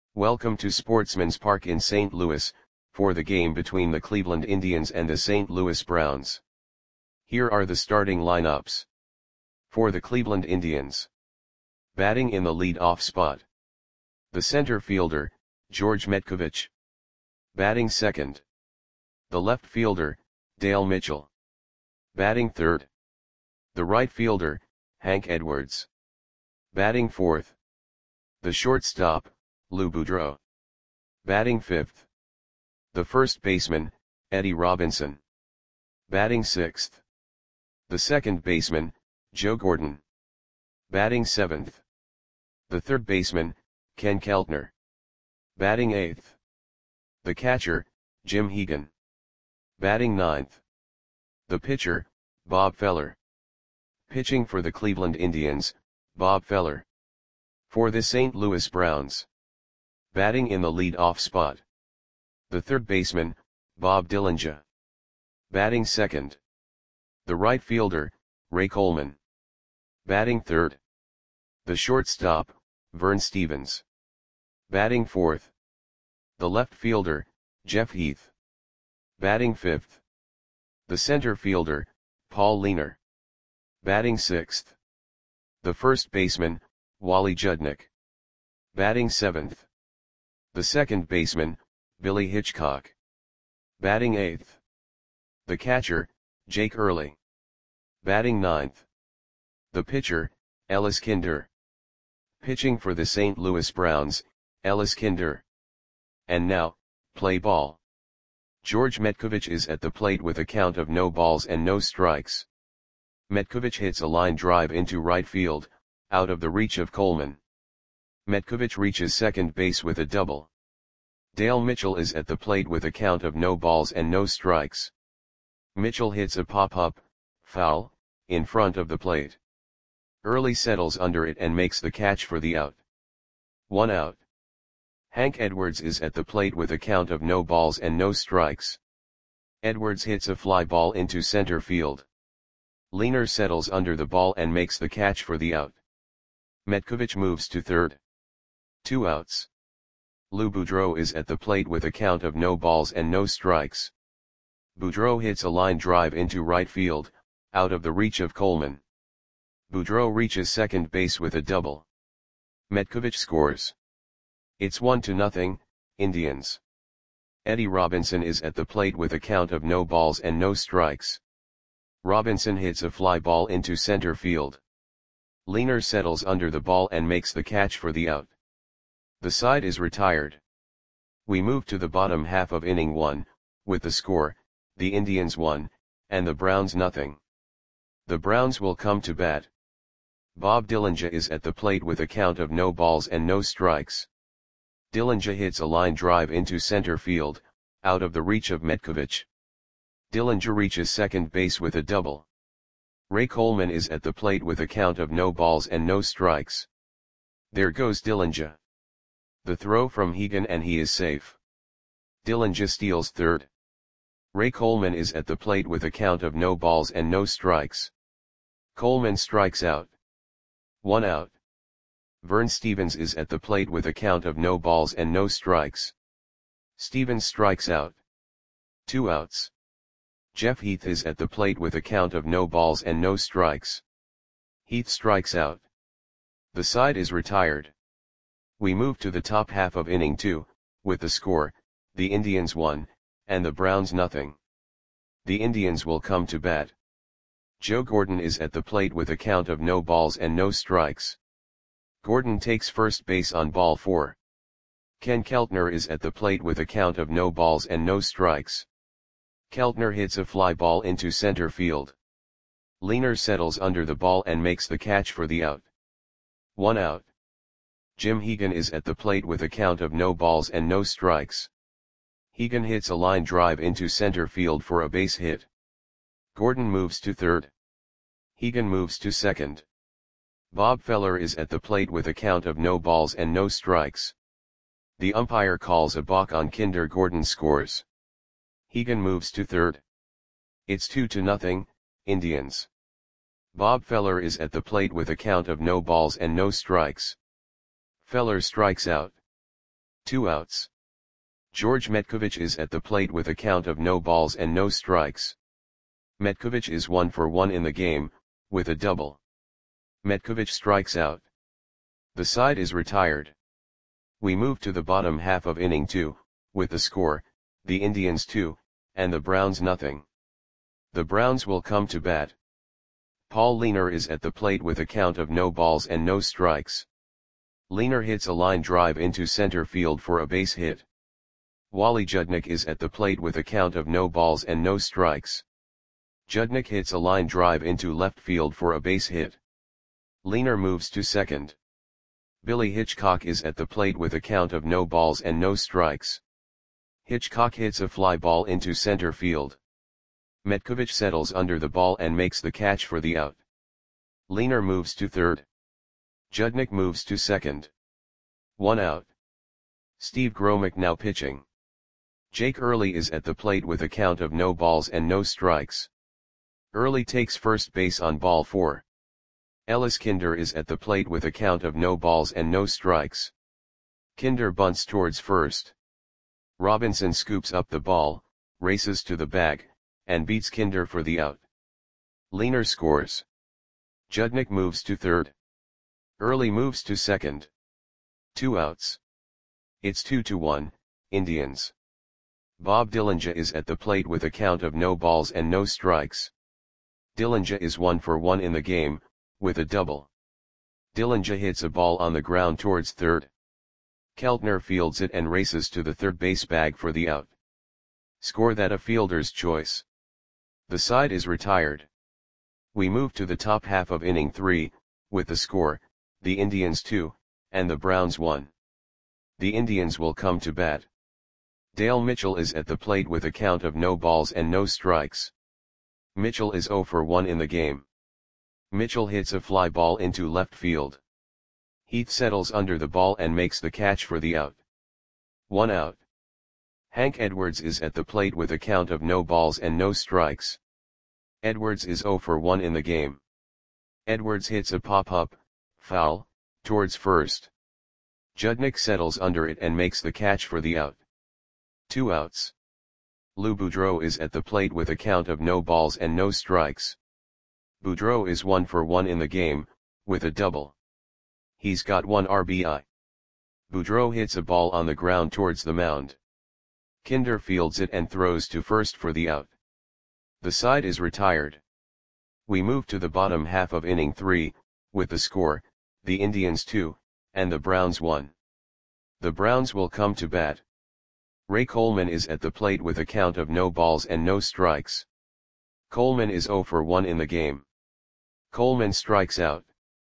Welcome to Sportsman's Park in St. Louis, for the game between the Cleveland Indians and the St. Louis Browns. Here are the starting lineups. For the Cleveland Indians. Batting in the lead-off spot. The center fielder, George Metcovich. Batting second. The left fielder, Dale Mitchell. Batting third. The right fielder, Hank Edwards. Batting fourth. The shortstop, Lou Boudreau. Batting fifth. The first baseman, Eddie Robinson. Batting sixth. The second baseman, Joe Gordon. Batting seventh. The third baseman, Ken Keltner. Batting eighth. The catcher, Jim Hegan. Batting ninth. The pitcher, Bob Feller. Pitching for the Cleveland Indians, Bob Feller. For the St. Louis Browns. Batting in the lead-off spot. The third baseman, Bob Dillinger. Batting second. The right fielder, Ray Coleman. Batting third. The shortstop, Vern Stephens. Batting fourth. The left fielder, Jeff Heath. Batting fifth. The center fielder, Paul Leaner. Batting sixth. The first baseman, Wally Judnick. Batting seventh. The second baseman, Billy Hitchcock. Batting eighth. The catcher, Jake Early. Batting ninth. The pitcher, Ellis Kinder. Pitching for the St. Louis Browns, Ellis Kinder. And now, play ball. George Metcovich is at the plate with a count of no balls and no strikes. Metcovich hits a line drive into right field, out of the reach of Coleman. Metcovich reaches second base with a double. Dale Mitchell is at the plate with a count of no balls and no strikes. Mitchell hits a pop-up, foul, in front of the plate. Early settles under it and makes the catch for the out. 1 out. Hank Edwards is at the plate with a count of no balls and no strikes. Edwards hits a fly ball into center field. Leaner settles under the ball and makes the catch for the out. Metcovich moves to third. 2 outs. Lou Boudreau is at the plate with a count of no balls and no strikes. Boudreau hits a line drive into right field, out of the reach of Coleman. Boudreau reaches second base with a double. Metcovich scores. It's 1-0, Indians. Eddie Robinson is at the plate with a count of no balls and no strikes. Robinson hits a fly ball into center field. Leaner settles under the ball and makes the catch for the out. The side is retired. We move to the bottom half of inning 1, with the score, the Indians 1, and the Browns 0. The Browns will come to bat. Bob Dillinger is at the plate with a count of no balls and no strikes. Dillinger hits a line drive into center field, out of the reach of Metcovich. Dillinger reaches second base with a double. Ray Coleman is at the plate with a count of no balls and no strikes. There goes Dillinger. The throw from Hegan and he is safe. Dillinger steals third. Ray Coleman is at the plate with a count of no balls and no strikes. Coleman strikes out. 1 out. Vern Stephens is at the plate with a count of no balls and no strikes. Stephens strikes out. 2 outs. Jeff Heath is at the plate with a count of no balls and no strikes. Heath strikes out. The side is retired. We move to the top half of inning 2, with the score, the Indians 1, and the Browns 0. The Indians will come to bat. Joe Gordon is at the plate with a count of no balls and no strikes. Gordon takes first base on ball 4. Ken Keltner is at the plate with a count of no balls and no strikes. Keltner hits a fly ball into center field. Leaner settles under the ball and makes the catch for the out. 1 out. Jim Hegan is at the plate with a count of no balls and no strikes. Hegan hits a line drive into center field for a base hit. Gordon moves to third. Hegan moves to second. Bob Feller is at the plate with a count of no balls and no strikes. The umpire calls a balk on Kinder. Gordon scores. Hegan moves to third. It's 2-0, Indians. Bob Feller is at the plate with a count of no balls and no strikes. Feller strikes out. 2 outs. George Metkovic is at the plate with a count of no balls and no strikes. Metkovic is 1 for 1 in the game, with a double. Metkovic strikes out. The side is retired. We move to the bottom half of inning 2, with the score, the Indians 2, and the Browns nothing. The Browns will come to bat. Paul Lehner is at the plate with a count of no balls and no strikes. Lehner hits a line drive into center field for a base hit. Wally Judnick is at the plate with a count of no balls and no strikes. Judnick hits a line drive into left field for a base hit. Lehner moves to second. Billy Hitchcock is at the plate with a count of no balls and no strikes. Hitchcock hits a fly ball into center field. Metkovic settles under the ball and makes the catch for the out. Lehner moves to third. Judnick moves to second. 1 out. Steve Gromick now pitching. Jake Early is at the plate with a count of no balls and no strikes. Early takes first base on ball 4. Ellis Kinder is at the plate with a count of no balls and no strikes. Kinder bunts towards first. Robinson scoops up the ball, races to the bag, and beats Kinder for the out. Lehner scores. Judnick moves to third. Early moves to second. 2 outs. It's 2-1, Indians. Bob Dillinger is at the plate with a count of no balls and no strikes. Dillinger is 1 for 1 in the game, with a double. Dillinger hits a ball on the ground towards third. Keltner fields it and races to the third base bag for the out. Score that a fielder's choice. The side is retired. We move to the top half of inning 3, with the score, the Indians 2, and the Browns 1. The Indians will come to bat. Dale Mitchell is at the plate with a count of no balls and no strikes. Mitchell is 0 for 1 in the game. Mitchell hits a fly ball into left field. Heath settles under the ball and makes the catch for the out. 1 out. Hank Edwards is at the plate with a count of no balls and no strikes. Edwards is 0 for 1 in the game. Edwards hits a pop-up, foul, towards first. Judnick settles under it and makes the catch for the out. 2 outs. Lou Boudreau is at the plate with a count of no balls and no strikes. Boudreau is 1 for 1 in the game, with a double. He's got 1 RBI. Boudreau hits a ball on the ground towards the mound. Kinder fields it and throws to first for the out. The side is retired. We move to the bottom half of inning 3, with the score, the Indians 2, and the Browns 1. The Browns will come to bat. Ray Coleman is at the plate with a count of no balls and no strikes. Coleman is 0 for 1 in the game. Coleman strikes out.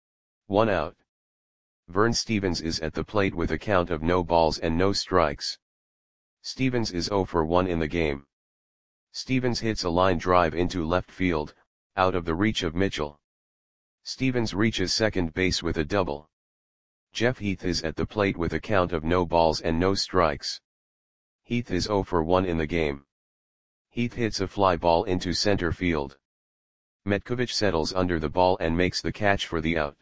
1 out. Vern Stevens is at the plate with a count of no balls and no strikes. Stevens is 0 for 1 in the game. Stevens hits a line drive into left field, out of the reach of Mitchell. Stevens reaches second base with a double. Jeff Heath is at the plate with a count of no balls and no strikes. Heath is 0 for 1 in the game. Heath hits a fly ball into center field. Metkovic settles under the ball and makes the catch for the out.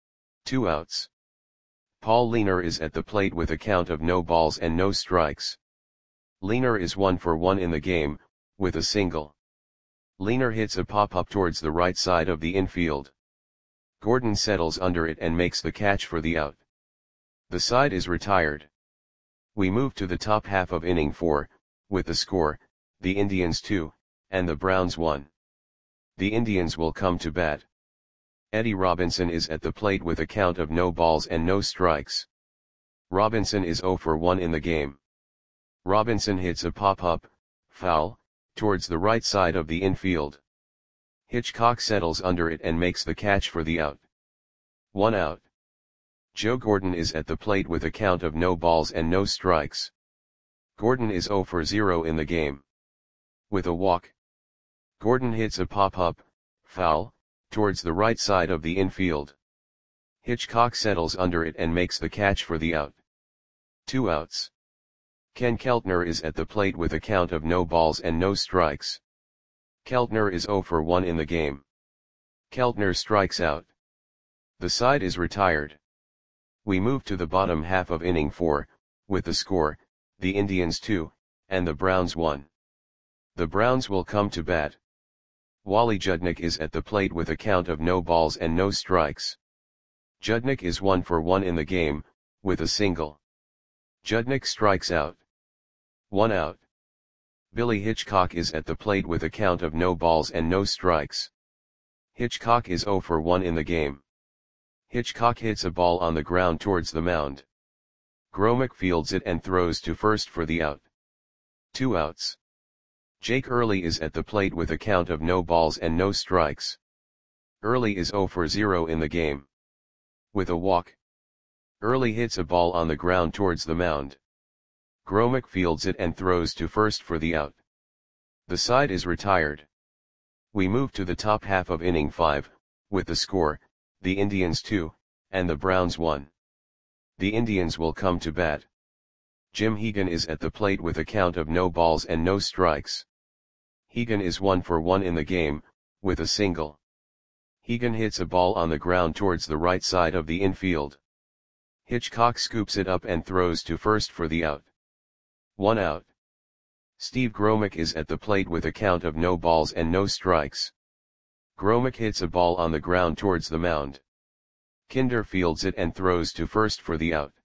2 outs. Paul Lehner is at the plate with a count of no balls and no strikes. Lehner is 1 for 1 in the game, with a single. Lehner hits a pop-up towards the right side of the infield. Gordon settles under it and makes the catch for the out. The side is retired. We move to the top half of inning 4, with the score, the Indians 2, and the Browns 1. The Indians will come to bat. Eddie Robinson is at the plate with a count of no balls and no strikes. Robinson is 0 for 1 in the game. Robinson hits a pop-up, foul, towards the right side of the infield. Hitchcock settles under it and makes the catch for the out. 1 out. Joe Gordon is at the plate with a count of no balls and no strikes. Gordon is 0 for 0 in the game. With a walk. Gordon hits a pop-up, foul, towards the right side of the infield. Hitchcock settles under it and makes the catch for the out. 2 outs. Ken Keltner is at the plate with a count of no balls and no strikes. Keltner is 0 for 1 in the game. Keltner strikes out. The side is retired. We move to the bottom half of inning 4, with the score, the Indians 2, and the Browns 1. The Browns will come to bat. Wally Judnick is at the plate with a count of no balls and no strikes. Judnick is 1 for 1 in the game, with a single. Judnick strikes out. 1 out. Billy Hitchcock is at the plate with a count of no balls and no strikes. Hitchcock is 0 for 1 in the game. Hitchcock hits a ball on the ground towards the mound. Gromick fields it and throws to first for the out. 2 outs. Jake Early is at the plate with a count of no balls and no strikes. Early is 0 for 0 in the game. With a walk. Early hits a ball on the ground towards the mound. Gromick fields it and throws to first for the out. The side is retired. We move to the top half of inning 5, with the score, the Indians 2, and the Browns 1. The Indians will come to bat. Jim Hegan is at the plate with a count of no balls and no strikes. Hegan is 1 for 1 in the game, with a single. Hegan hits a ball on the ground towards the right side of the infield. Hitchcock scoops it up and throws to first for the out. 1 out. Steve Gromick is at the plate with a count of no balls and no strikes. Gromick hits a ball on the ground towards the mound. Kinder fields it and throws to first for the out.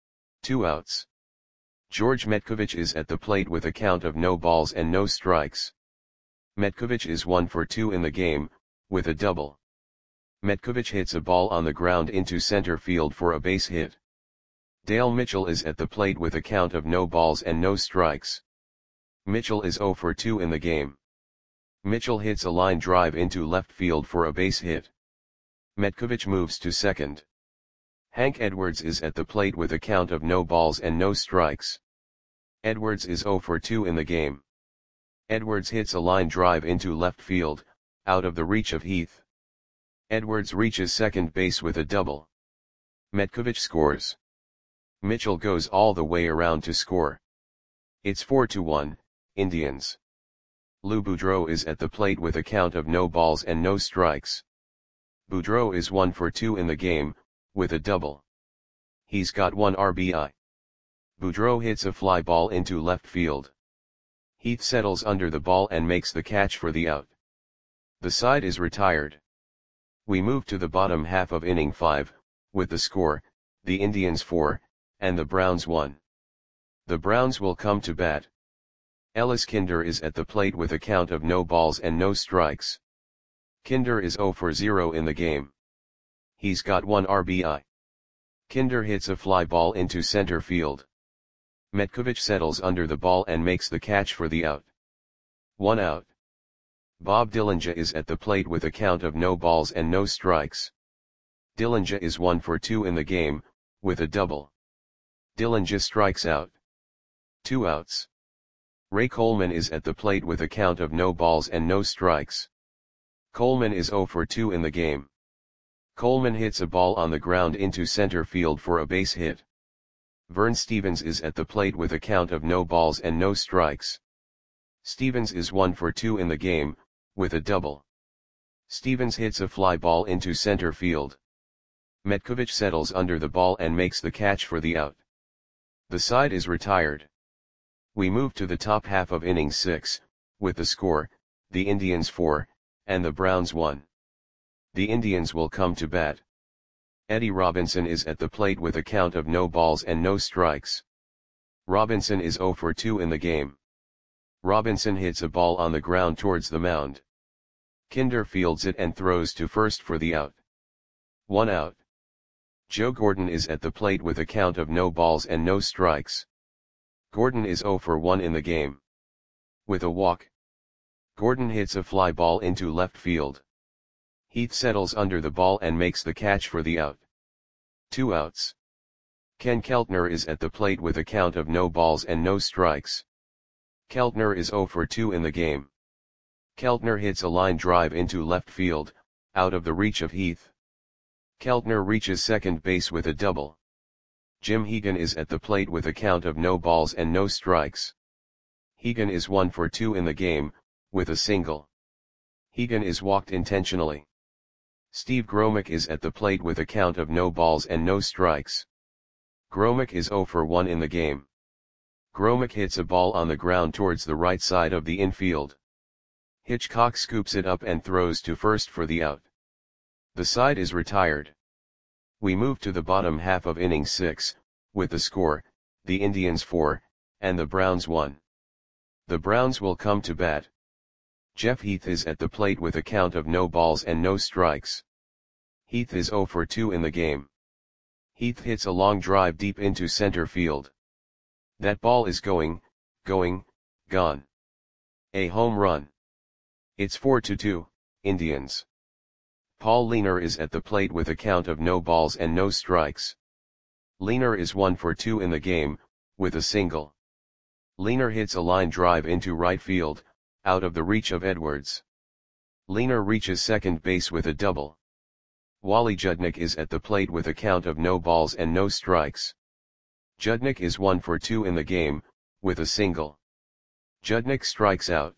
2 outs. George Metkovich is at the plate with a count of no balls and no strikes. Metkovich is 1 for 2 in the game, with a double. Metkovich hits a ball on the ground into center field for a base hit. Dale Mitchell is at the plate with a count of no balls and no strikes. Mitchell is 0 for 2 in the game. Mitchell hits a line drive into left field for a base hit. Metkovich moves to second. Hank Edwards is at the plate with a count of no balls and no strikes. Edwards is 0 for 2 in the game. Edwards hits a line drive into left field, out of the reach of Heath. Edwards reaches second base with a double. Metkovich scores. Mitchell goes all the way around to score. It's 4-1, Indians. Lou Boudreau is at the plate with a count of no balls and no strikes. Boudreau is 1 for 2 in the game, with a double. He's got 1 RBI. Boudreau hits a fly ball into left field. Heath settles under the ball and makes the catch for the out. The side is retired. We move to the bottom half of inning 5, with the score, the Indians 4, and the Browns 1. The Browns will come to bat. Ellis Kinder is at the plate with a count of no balls and no strikes. Kinder is 0 for 0 in the game. He's got 1 RBI. Kinder hits a fly ball into center field. Metkovich settles under the ball and makes the catch for the out. 1 out. Bob Dillinger is at the plate with a count of no balls and no strikes. Dillinger is 1 for 2 in the game, with a double. Dillinger strikes out. 2 outs. Ray Coleman is at the plate with a count of no balls and no strikes. Coleman is 0 for 2 in the game. Coleman hits a ball on the ground into center field for a base hit. Vern Stevens is at the plate with a count of no balls and no strikes. Stevens is 1 for 2 in the game, with a double. Stevens hits a fly ball into center field. Metkovich settles under the ball and makes the catch for the out. The side is retired. We move to the top half of inning 6, with the score, the Indians 4, and the Browns 1. The Indians will come to bat. Eddie Robinson is at the plate with a count of no balls and no strikes. Robinson is 0 for 2 in the game. Robinson hits a ball on the ground towards the mound. Kinder fields it and throws to first for the out. 1 out. Joe Gordon is at the plate with a count of no balls and no strikes. Gordon is 0 for 1 in the game. With a walk. Gordon hits a fly ball into left field. Heath settles under the ball and makes the catch for the out. 2 outs. Ken Keltner is at the plate with a count of no balls and no strikes. Keltner is 0 for 2 in the game. Keltner hits a line drive into left field, out of the reach of Heath. Keltner reaches second base with a double. Jim Hegan is at the plate with a count of no balls and no strikes. Hegan is 1 for 2 in the game, with a single. Hegan is walked intentionally. Steve Gromick is at the plate with a count of no balls and no strikes. Gromick is 0 for 1 in the game. Gromick hits a ball on the ground towards the right side of the infield. Hitchcock scoops it up and throws to first for the out. The side is retired. We move to the bottom half of inning 6, with the score, the Indians 4, and the Browns 1. The Browns will come to bat. Jeff Heath is at the plate with a count of no balls and no strikes. Heath is 0 for 2 in the game. Heath hits a long drive deep into center field. That ball is going, gone. A home run. It's 4-2, Indians. Paul Leaner is at the plate with a count of no balls and no strikes. Leaner is 1 for 2 in the game, with a single. Leaner hits a line drive into right field, out of the reach of Edwards. Leaner reaches second base with a double. Wally Judnick is at the plate with a count of no balls and no strikes. Judnick is 1 for 2 in the game, with a single. Judnick strikes out.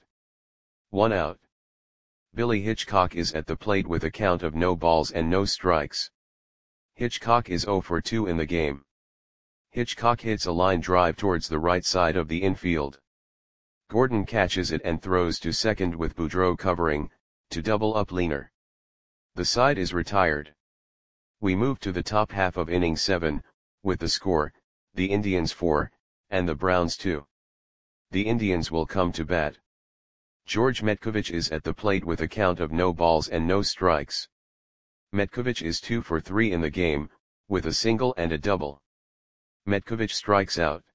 1 out. Billy Hitchcock is at the plate with a count of no balls and no strikes. Hitchcock is 0 for 2 in the game. Hitchcock hits a line drive towards the right side of the infield. Gordon catches it and throws to second with Boudreau covering, to double up Leaner. The side is retired. We move to the top half of inning 7, with the score, the Indians 4, and the Browns 2. The Indians will come to bat. George Metkovich is at the plate with a count of no balls and no strikes. Metkovich is 2 for 3 in the game, with a single and a double. Metkovich strikes out.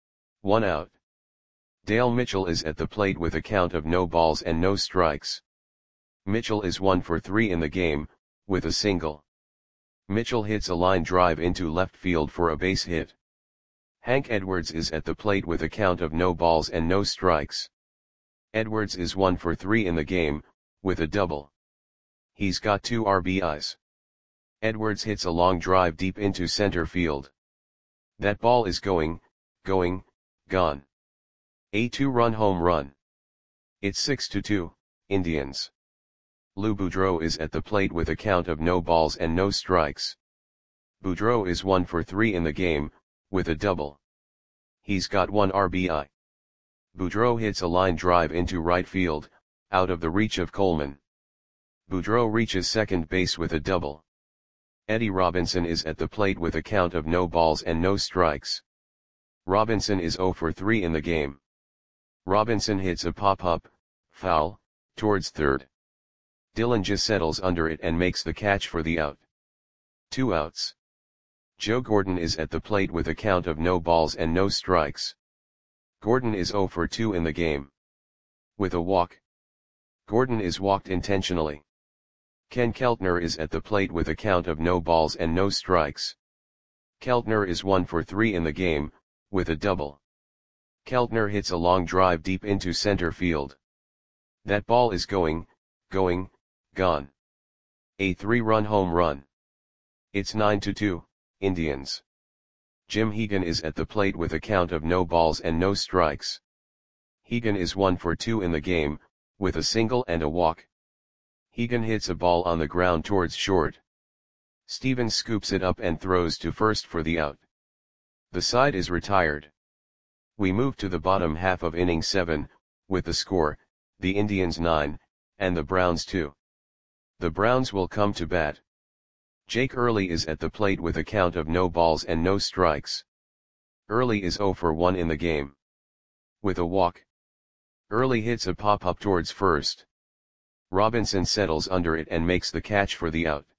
1 out. Dale Mitchell is at the plate with a count of no balls and no strikes. Mitchell is 1 for 3 in the game, with a single. Mitchell hits a line drive into left field for a base hit. Hank Edwards is at the plate with a count of no balls and no strikes. Edwards is 1 for 3 in the game, with a double. He's got 2 RBIs. Edwards hits a long drive deep into center field. That ball is going, gone. A 2-run home run. It's 6-2, Indians. Lou Boudreau is at the plate with a count of no balls and no strikes. Boudreau is 1 for 3 in the game, with a double. He's got 1 RBI. Boudreau hits a line drive into right field, out of the reach of Coleman. Boudreau reaches second base with a double. Eddie Robinson is at the plate with a count of no balls and no strikes. Robinson is 0 for 3 in the game. Robinson hits a pop-up, foul, towards third. Dillinger settles under it and makes the catch for the out. 2 outs. Joe Gordon is at the plate with a count of no balls and no strikes. Gordon is 0 for 2 in the game. With a walk. Gordon is walked intentionally. Ken Keltner is at the plate with a count of no balls and no strikes. Keltner is 1 for 3 in the game, with a double. Keltner hits a long drive deep into center field. That ball is going, gone. A 3-run home run. It's 9-2, Indians. Jim Hegan is at the plate with a count of no balls and no strikes. Hegan is 1 for 2 in the game, with a single and a walk. Hegan hits a ball on the ground towards short. Stevens scoops it up and throws to first for the out. The side is retired. We move to the bottom half of inning 7, with the score, the Indians 9, and the Browns 2. The Browns will come to bat. Jake Early is at the plate with a count of no balls and no strikes. Early is 0 for 1 in the game. With a walk. Early hits a pop-up towards first. Robinson settles under it and makes the catch for the out.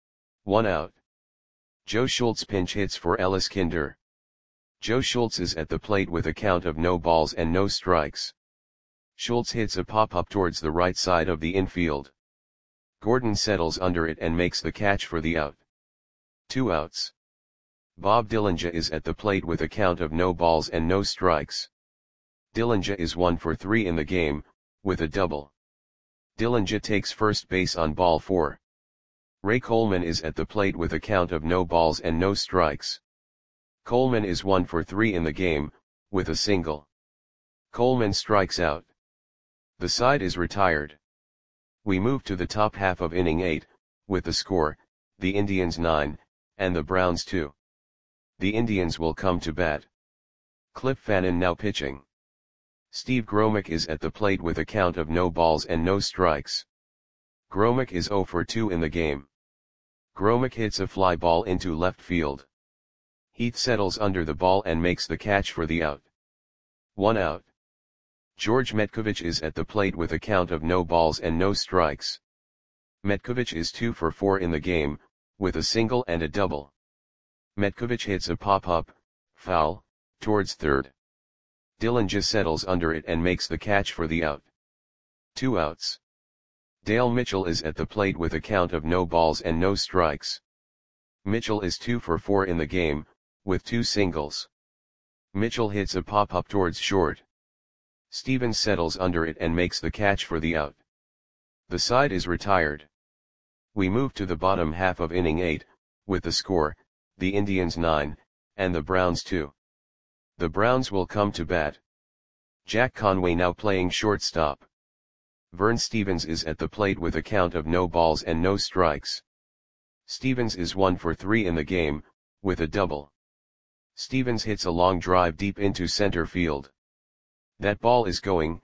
1 out. Joe Schultz pinch hits for Ellis Kinder. Joe Schultz is at the plate with a count of no balls and no strikes. Schultz hits a pop-up towards the right side of the infield. Gordon settles under it and makes the catch for the out. 2 outs. Bob Dillinger is at the plate with a count of no balls and no strikes. Dillinger is 1 for 3 in the game, with a double. Dillinger takes first base on ball 4. Ray Coleman is at the plate with a count of no balls and no strikes. Coleman is 1 for 3 in the game, with a single. Coleman strikes out. The side is retired. We move to the top half of inning 8, with the score, the Indians 9, and the Browns 2. The Indians will come to bat. Cliff Fannin now pitching. Steve Gromick is at the plate with a count of no balls and no strikes. Gromick is 0 for 2 in the game. Gromick hits a fly ball into left field. Heath settles under the ball and makes the catch for the out. 1 out. George Metkovich is at the plate with a count of no balls and no strikes. Metkovich is 2 for 4 in the game, with a single and a double. Metkovich hits a pop-up, foul, towards third. Dillinger settles under it and makes the catch for the out. 2 outs. Dale Mitchell is at the plate with a count of no balls and no strikes. Mitchell is 2 for 4 in the game, with 2 singles. Mitchell hits a pop-up towards short. Stevens settles under it and makes the catch for the out. The side is retired. We move to the bottom half of inning 8, with the score, the Indians 9, and the Browns 2. The Browns will come to bat. Jack Conway now playing shortstop. Vern Stevens is at the plate with a count of no balls and no strikes. Stevens is 1 for 3 in the game, with a double. Stevens hits a long drive deep into center field. That ball is gone.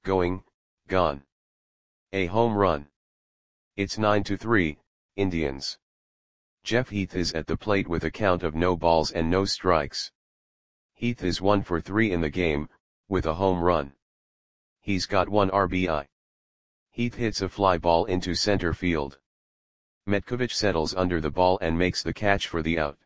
A home run. It's 9-3, Indians. Jeff Heath is at the plate with a count of no balls and no strikes. Heath is 1 for 3 in the game, with a home run. He's got 1 RBI. Heath hits a fly ball into center field. Metkovich settles under the ball and makes the catch for the out.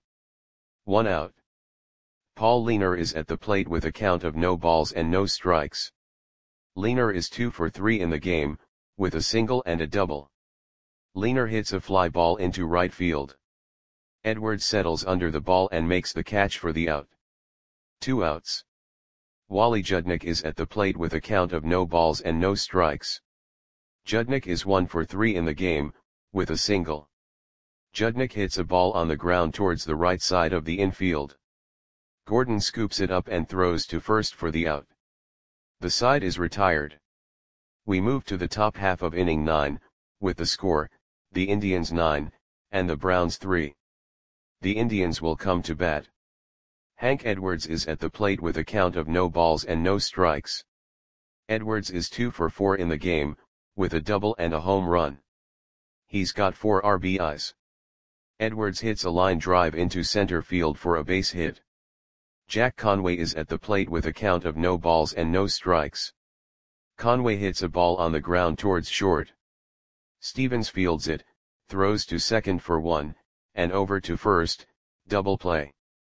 1 out. Paul Leaner is at the plate with a count of no balls and no strikes. Leaner is 2 for 3 in the game, with a single and a double. Leaner hits a fly ball into right field. Edwards settles under the ball and makes the catch for the out. 2 outs. Wally Judnick is at the plate with a count of no balls and no strikes. Judnick is 1 for 3 in the game, with a single. Judnick hits a ball on the ground towards the right side of the infield. Gordon scoops it up and throws to first for the out. The side is retired. We move to the top half of inning 9, with the score, the Indians 9, and the Browns 3. The Indians will come to bat. Hank Edwards is at the plate with a count of no balls and no strikes. Edwards is 2 for 4 in the game, with a double and a home run. He's got 4 RBIs. Edwards hits a line drive into center field for a base hit. Jack Conway is at the plate with a count of no balls and no strikes. Conway hits a ball on the ground towards short. Stevens fields it, throws to second for 1, and over to first, double play.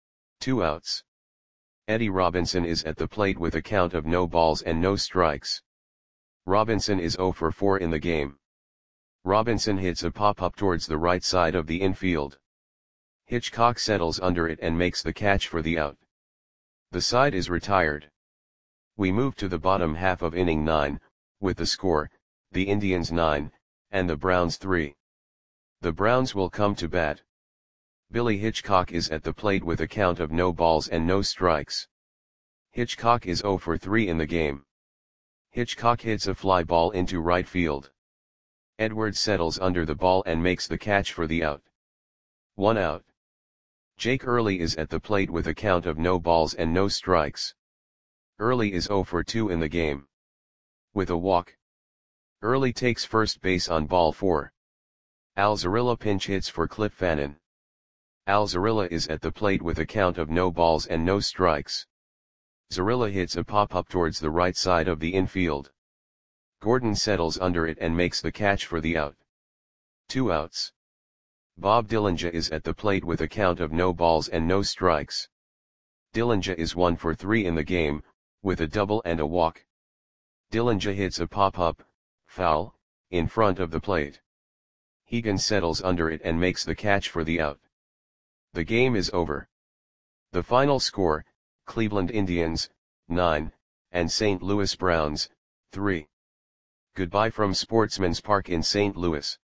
2 outs. Eddie Robinson is at the plate with a count of no balls and no strikes. Robinson is 0 for 4 in the game. Robinson hits a pop-up towards the right side of the infield. Hitchcock settles under it and makes the catch for the out. The side is retired. We move to the bottom half of inning 9, with the score, the Indians 9, and the Browns 3. The Browns will come to bat. Billy Hitchcock is at the plate with a count of no balls and no strikes. Hitchcock is 0 for 3 in the game. Hitchcock hits a fly ball into right field. Edwards settles under the ball and makes the catch for the out. 1 out. Jake Early is at the plate with a count of no balls and no strikes. Early is 0 for 2 in the game. With a walk. Early takes first base on ball 4. Al Zarilla pinch hits for Cliff Fannin. Al Zarilla is at the plate with a count of no balls and no strikes. Zarilla hits a pop-up towards the right side of the infield. Gordon settles under it and makes the catch for the out. 2 outs. Bob Dillinger is at the plate with a count of no balls and no strikes. Dillinger is 1 for 3 in the game, with a double and a walk. Dillinger hits a pop-up, foul, in front of the plate. Hegan settles under it and makes the catch for the out. The game is over. The final score, Cleveland Indians, 9, and St. Louis Browns, 3. Goodbye from Sportsman's Park in St. Louis.